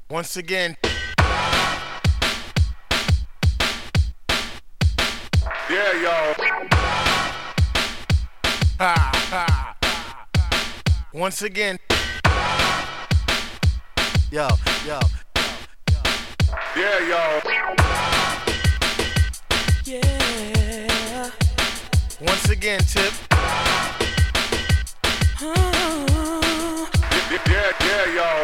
Once again. Yeah, yo. Ha, ha. Once again. Yo. Yeah, yo. Yeah. Once again, Tip. Yeah, yo.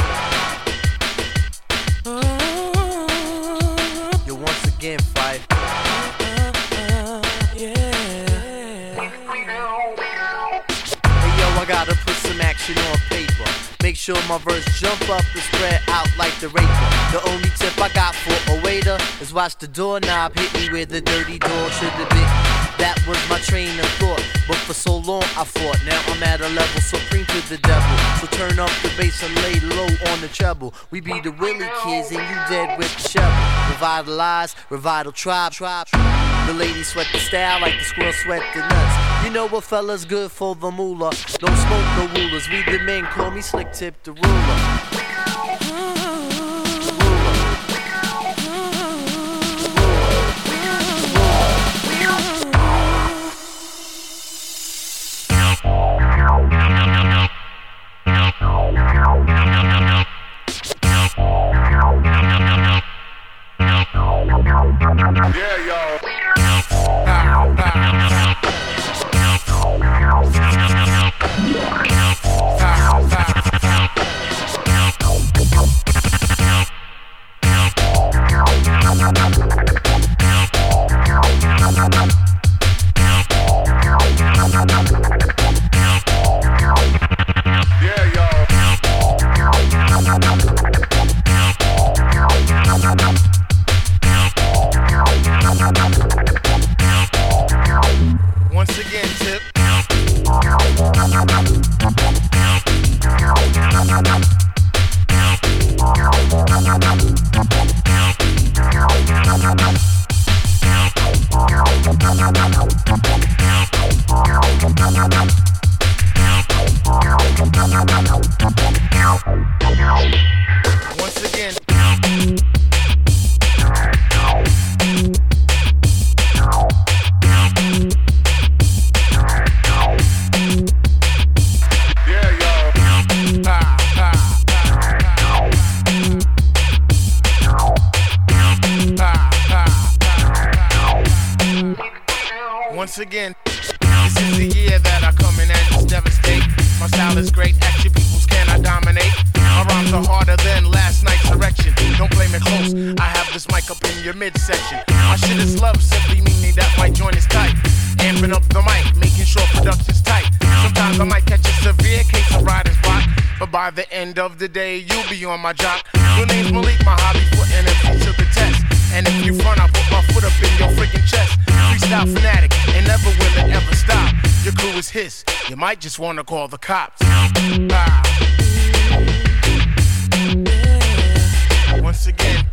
Yo, once again, fight. I gotta put some action on paper. Make sure my verse jump up and spread out like the raper. The only tip I got for a waiter is watch the doorknob hit me where the dirty door should have been. That was my train of thought, but for so long I fought. Now I'm at a level supreme to the devil. So turn up the bass and lay low on the treble. We be the Willie kids and you dead with the shovel. Revitalize, revital tribe. The ladies sweat the style like the squirrel sweat the nuts. You know what fella's good for the moolah. Don't smoke no rulers. We the men, call me Slick Tip the ruler. Yeah, yo. Once again, Tip. Once again. Once again, this is the year that I come in and just devastate. My style is great, action peoples cannot dominate. My rhymes are harder than last night's erection. Don't play me close, I have this mic up in your midsection. My shit is love, simply meaning that my joint is tight. Amping up the mic, making sure production's tight. Sometimes I might catch a severe case of writer's block, but by the end of the day, you'll be on my jock. Your name's Malik, my hobby, putting it to the test. And if you front, I put my foot up in your freaking chest. Freestyle fanatic, and never will it ever stop. Your crew is his, you might just wanna call the cops. Once again,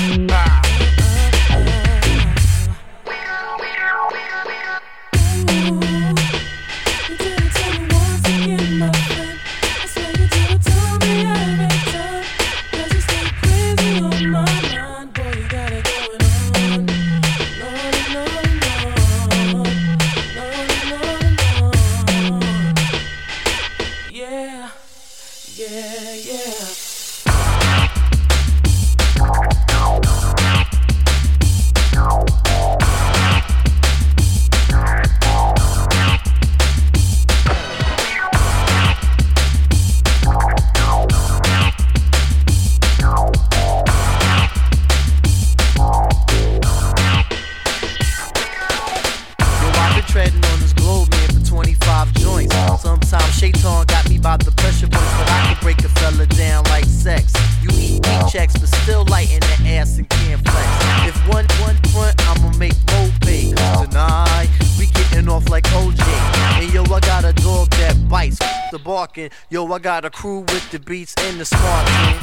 yo, I got a crew with the beats and the smart team.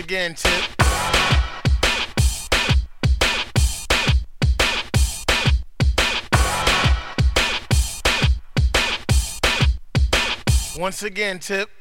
again, Tip. Once again, Tip.